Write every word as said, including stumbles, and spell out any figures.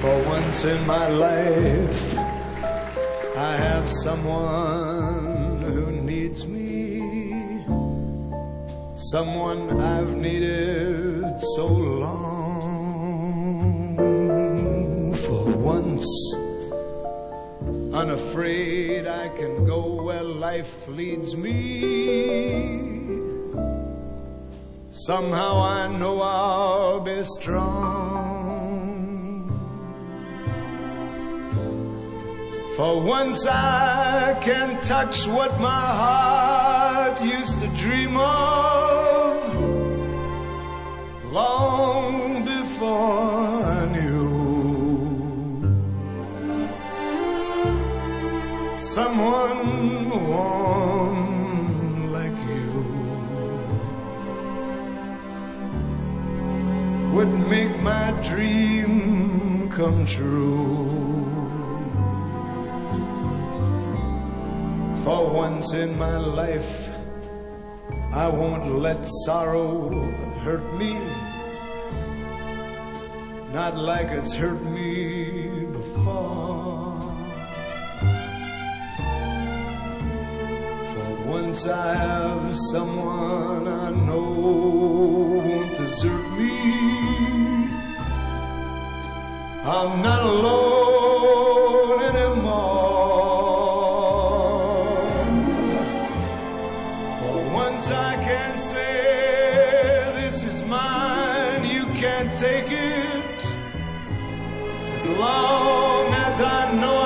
For once in my life, I have someone who needs me, someone I've needed so long. For once, unafraid, I can go where life leads me. Somehow I know I'll be strong. For once I can touch what my heart used to dream of long before I knew. Someone warm like you would make my dream come true. For once in my life, I won't let sorrow hurt me, not like it's hurt me before. For once I have someone I know won't desert me. I'm not alone anymore. I can say this is mine, you can't take it, as long as I know